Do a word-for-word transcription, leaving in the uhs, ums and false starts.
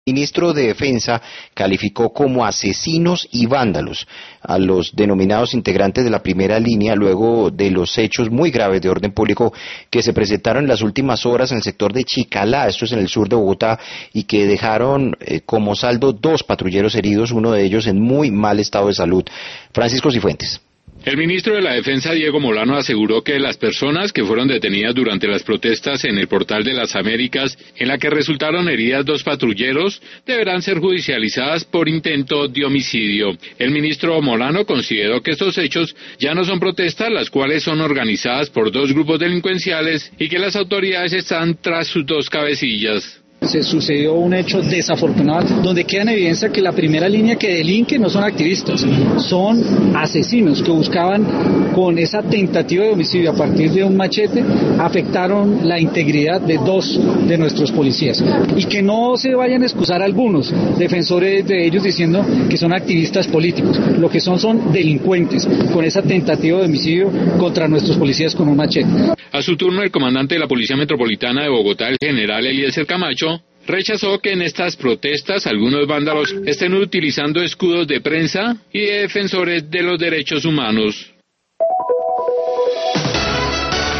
El ministro de Defensa calificó como asesinos y vándalos a los denominados integrantes de la primera línea luego de los hechos muy graves de orden público que se presentaron en las últimas horas en el sector de Chicalá, esto es en el sur de Bogotá, y que dejaron eh, como saldo dos patrulleros heridos, uno de ellos en muy mal estado de salud. Francisco Cifuentes. El ministro de la Defensa, Diego Molano, aseguró que las personas que fueron detenidas durante las protestas en el Portal de las Américas, en la que resultaron heridas dos patrulleros, deberán ser judicializadas por intento de homicidio. El ministro Molano consideró que estos hechos ya no son protestas, las cuales son organizadas por dos grupos delincuenciales y que las autoridades están tras sus dos cabecillas. Se sucedió un hecho desafortunado donde queda en evidencia que la primera línea que delinque no son activistas, son asesinos que buscaban con esa tentativa de homicidio a partir de un machete, afectaron la integridad de dos de nuestros policías. Y que no se vayan a excusar algunos defensores de ellos diciendo que son activistas políticos, lo que son son delincuentes con esa tentativa de homicidio contra nuestros policías con un machete. A su turno, el comandante de la Policía Metropolitana de Bogotá, el general Eliezer Camacho, rechazó que en estas protestas algunos vándalos estén utilizando escudos de prensa y de defensores de los derechos humanos.